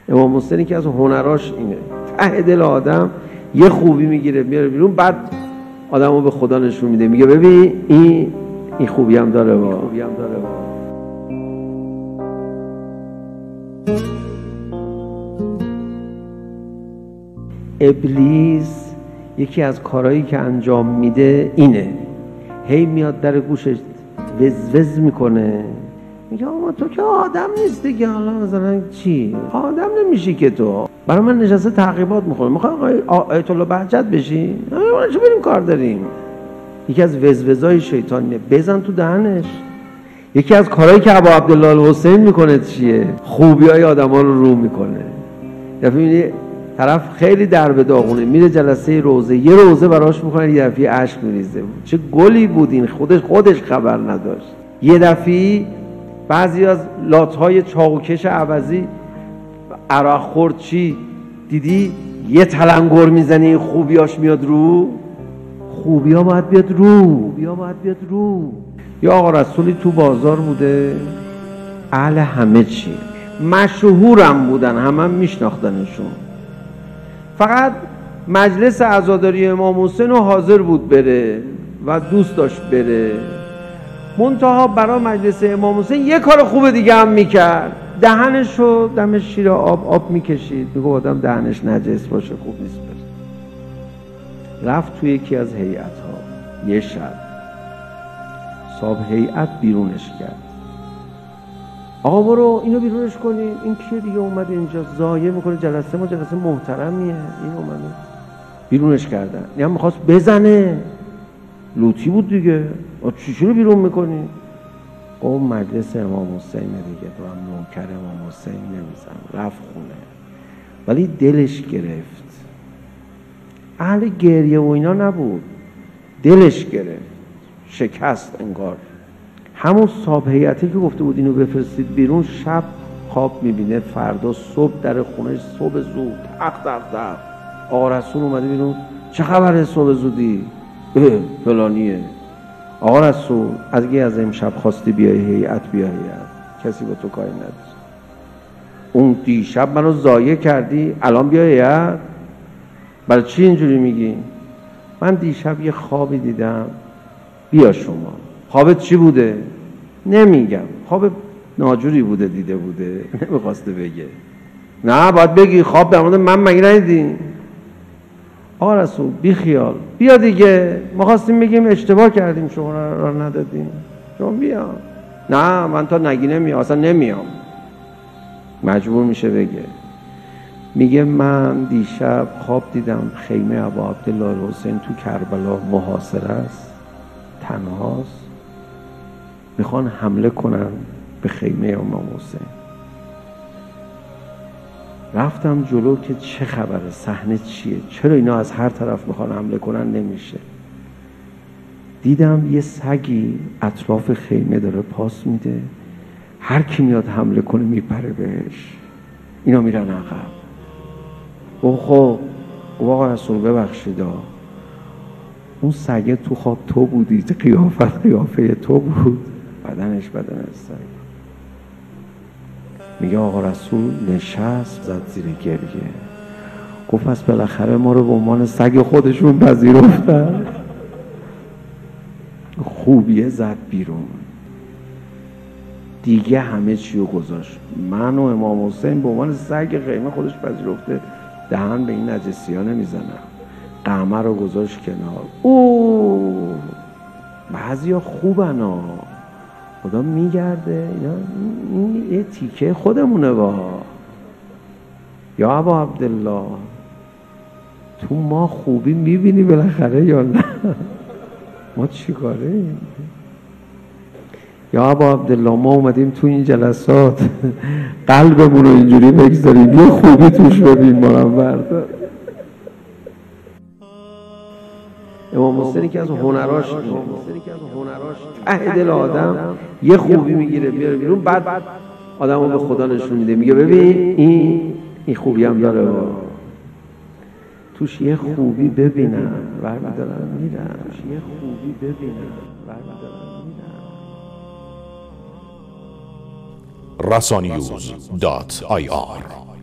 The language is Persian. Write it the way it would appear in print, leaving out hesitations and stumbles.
امام حسین که از هنراش اینه، ته دل آدم یه خوبی میگیره میاره بیرون، بعد آدمو به خدا نشون میده، میگه ببین این خوبی هم داره با. ابلیس یکی از کارهایی که انجام میده اینه، هی میاد در گوشش وزوز میکنه، میگه آقا تو که آدم نیستی که حالا مثلا چی آدم نمیشی که تو برای من نشسته تعقیبات میخوره، میخوای آیت الله بهجت بشی؟ ما چه بریم کار داریم. یکی از وزوزای شیطانیه، بزن تو دهنش. یکی از کارهایی که ابو عبدالله الحسین میکنه چیه؟ خوبیای آدما رو میکنه. دفعه میبینی طرف خیلی درب داغونه، میره جلسه روزه، یه روزه براش میکنه، یه دفعه اشک میریزه، چه گلی بود این، خودش خبر نداشت. یه دفعه بعضی از لاتهای چاقوکش عوضی عرق خورد چی دیدی یه تلنگر میزنی، خوبیاش میاد رو، خوبیا باید بیاد رو. یا آقا رسولی تو بازار بوده، اهل همه چی، مشهورم بودن، همه میشناختنشون، فقط مجلس عزاداری امام حسین رو حاضر بود بره و دوست داشت بره، منتها برای مجلس امام حسین یه کار خوب دیگه هم میکرد، دهنش رو دم شیر آب میکشید، میگه آدم دهنش نجس باشه خوب نیست بره. رفت توی یکی از هیئت‌ها، یه شب صاحب هیئت بیرونش کرد، آقا برو اینو بیرونش کنی، این کیه دیگه اومده اینجا ضایع میکنه جلسه ما، جلسه محترمیه، این اومده. بیرونش کردن، یعنی میخواست بزنه، لوتی بود دیگه، چی رو بیرون میکنی؟ او مجلس امام حسین دیگه، تو هم نوکر امام حسین نمیزن. رفت خونه، ولی دلش گرفت، اهل گریه و اینا نبود، دلش گرفت، شکست انگار. همون صاحب هیئتی که گفته بود اینو بفرستید بیرون، شب خواب میبینه فردا صبح در خونش، صبح زود تق آقا رسول اومده بیرون، چه خبره صبح زودی؟ فلانیه. آقا رسول از امشب خواستی بیای هیئت، بیا هیئت، کسی با تو کاری نداره، اون دیشب منو ضایع کردی، الان بیا هیئت. برای چی اینجوری میگی؟ من دیشب یه خوابی دیدم، بیا شما. خوابت چی بوده؟ نمیگم، خواب ناجوری بوده، دیده بوده، نمیخواسته بگه. نه باید بگی، خواب در مورد من مگه ندیدی؟ آقا رسول بی خیال، بیا دیگه، ما خواستیم بگیم اشتباه کردیم، شما را ندادیم، شما بیا. نه من تا نگی نمیام، اصلا نمیام. مجبور میشه بگه، میگه من دیشب خواب دیدم خیمه ابو عبدالله الحسین تو کربلا محاصره است، تنهاست، میخوان حمله کنن به خیمه امام حسین. رفتم جلو که چه خبره، صحنه چیه، چرا اینا از هر طرف میخوان حمله کنن، نمیشه. دیدم یه سگی اطراف خیمه داره پاس میده، هر کی میاد حمله کنه میپره بهش، اینا میرن عقب. خب آقا رسول ببخشید، اون سگه تو خواب تو بودی، قیافه تو بود، بدنش بدن سگ. میگه آقا رسول نشست، زد زیر گریه، گفت پس بالاخره ما رو به عنوان سگ خودشون پذیرفتن. خوبیه زد بیرون دیگه، همه چی رو گذاشت، من و امام حسین به عنوان سگ خیمه خودش پذیرفته، دهن به این نجسی ها نمیزنم. قمر رو گذاشت کنار. بعضی ها خوبن ها، خدا میگرده، این یه تیکه خودمونه با. یا ابا عبدالله تو ما خوبی میبینی بالاخره یا نه؟ ما چی کاره ایم؟ یا ابا عبدالله ما اومدیم تو این جلسات قلبمون رو اینجوری بگذاریم، یه خوبی توش ببین، ما رو بردار. امام حسینی که از هنراش ته دل آدم یه خوبی میگیره میاره بیرون، بعد آدمو به خدا نشون میده، میگه ببین این خوبی هم داره با. توش یه خوبی ببینن برمیدارن میرن، یه خوبی ببینن برمیدارن میرن. rasaninews.ir